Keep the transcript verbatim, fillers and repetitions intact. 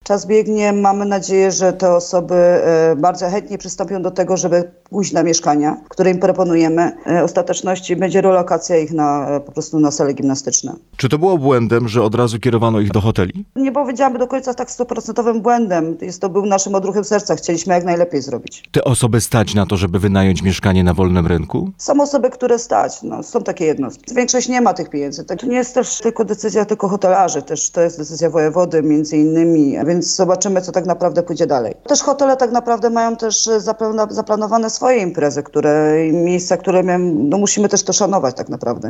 czas biegnie. Mamy nadzieję, że te osoby e, bardzo chętnie przystąpią do tego, żeby pójść na mieszkania, które im proponujemy. E, ostateczności będzie relokacja ich na, e, po prostu na sale gimnastyczne. Czy to było błędem, że od razu kierowano ich do hoteli? Nie powiedziałabym do końca tak stuprocentowym błędem. Jest to był naszym odruchem serca. Chcieliśmy jak najlepiej zrobić. Te osoby stać na to, żeby wynająć mieszkanie na wolnym rynku? Są osoby, które stać. No, są takie jednostki. Większość nie ma tych pieniędzy. To nie jest też tylko decyzja tylko hotelarzy. Też to jest decyzja wojewody między innymi. Więc zobaczymy, co tak naprawdę pójdzie dalej. Też hotele tak naprawdę mają też zaplanowane swoje imprezy, które miejsca, które my, no, musimy też to szanować tak naprawdę.